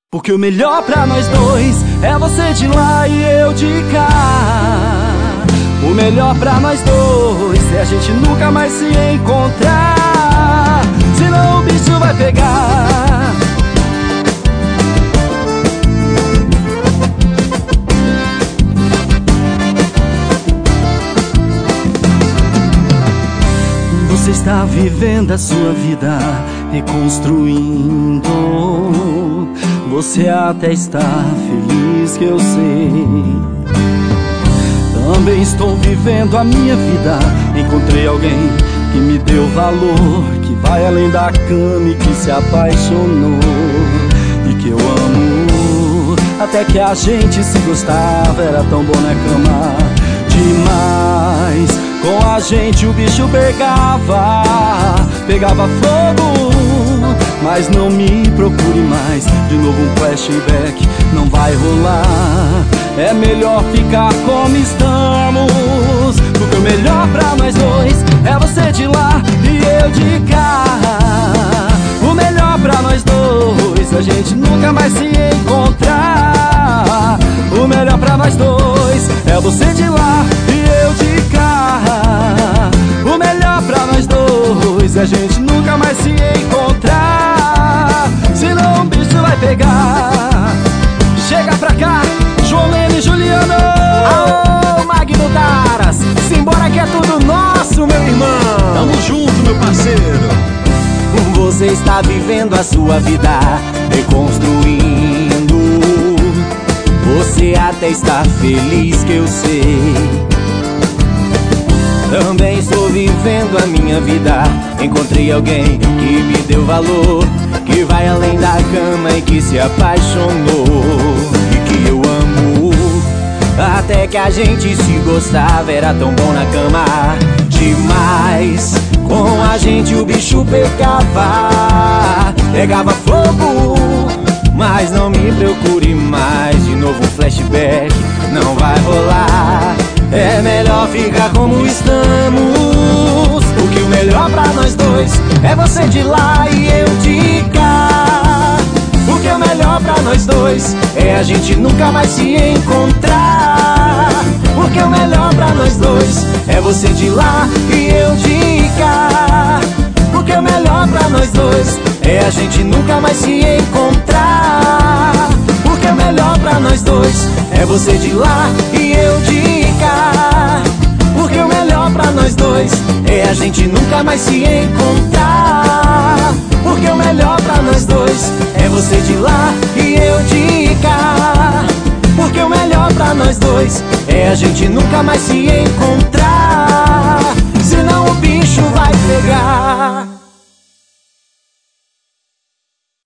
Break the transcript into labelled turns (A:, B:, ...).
A: Porque o melhor pra nós dois é você de lá e eu de cá. O melhor pra nós dois é a gente nunca mais se encontrar, senão o bicho vai pegar. Você está vivendo a sua vida, reconstruindo. Você até está feliz, que eu sei. Também estou vivendo a minha vida. Encontrei alguém que me deu valor, que vai além da cama e que se apaixonou e que eu amo. Até que a gente se gostava, era tão bom na cama demais. Com a gente o bicho pegava fogo. Mas não me procure mais, de novo um flashback não vai rolar. É melhor ficar como estamos, porque o melhor pra nós dois é você de lá e eu de cá. O melhor pra nós dois, a gente nunca mais se encontrar. O melhor pra nós dois é você de lá e eu de cá. O melhor pra nós dois é a gente nunca mais se encontrar, senão o bicho vai pegar. Chega pra cá, João Leme e Juliano.
B: Aô, Magno Daras, simbora que é tudo nosso, meu irmão.
C: Tamo junto, meu parceiro.
B: Você está vivendo a sua vida, reconstruindo. Você até está feliz, que eu sei. Também estou vivendo a minha vida. Encontrei alguém que me deu valor, que vai além da cama e que se apaixonou e que eu amo. Até que a gente se gostava, era tão bom na cama demais. Com a gente o bicho pegava fogo. Mas não me procure mais, de novo um flashback não vai rolar. É melhor ficar como estamos, porque o melhor pra nós dois é você de lá e eu de cá. Porque o melhor pra nós dois é a gente nunca mais se encontrar. Porque o melhor pra nós dois é você de lá e eu de cá. Porque o melhor pra nós dois é a gente nunca mais se encontrar. Porque o melhor pra nós dois é você de lá e eu de cá. Porque o melhor pra nós dois é a gente nunca mais se encontrar. Porque o melhor pra nós dois é você de lá e eu de cá. Porque o melhor pra nós dois é a gente nunca mais se encontrar.